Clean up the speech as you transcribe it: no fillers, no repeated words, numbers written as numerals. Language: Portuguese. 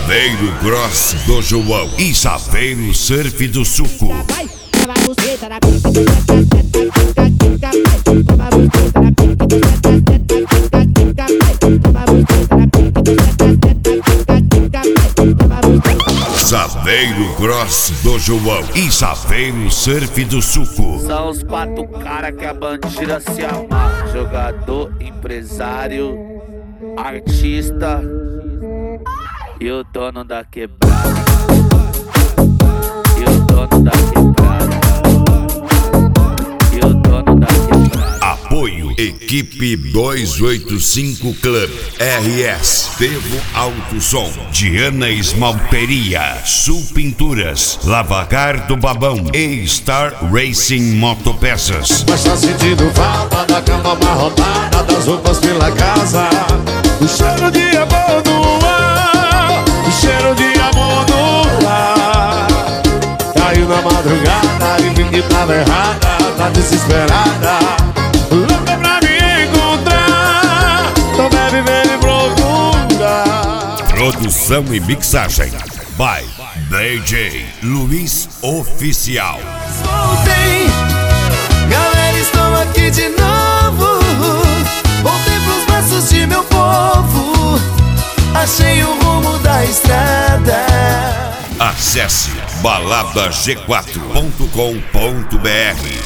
Saveiro Gross do João e Saveiro Surf do Suco. Saveiro Gross do João e Saveiro Surf do Suco. São os 4 cara que a bandida se amarra: jogador, empresário, artista e o dono da quebrada. E o dono da quebrada. E o dono da quebrada. Apoio Equipe 285 Club, RS, Devo Alto Som, Diana Esmalteria, Sul Pinturas, Lavacar do Babão e Star Racing Motopeças. Mas tá sentindo falta da cama amarrotada, das roupas pela casa, o cheiro de amor no ar, o cheiro de amor no ar. Caiu na madrugada e vim que tava errada, tá desesperada, louca pra me encontrar, então bebe, vem me procura. Produção e mixagem by DJ Luiz Oficial. Voltei, galera, estou aqui de novo. Voltei pros braços de meu povo, achei o rumo da estrada. Acesse baladag4.com.br.